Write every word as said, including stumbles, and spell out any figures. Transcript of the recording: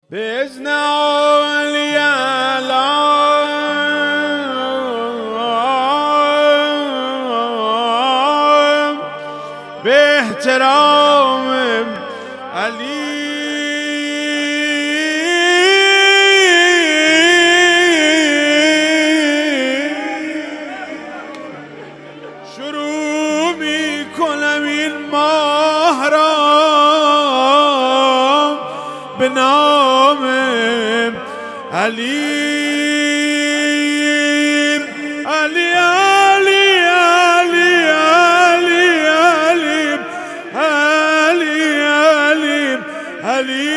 بإذن علی علام به احترام علی شروع می کنم این ماه را به نام علی علی علی علی علی علی علی علی علی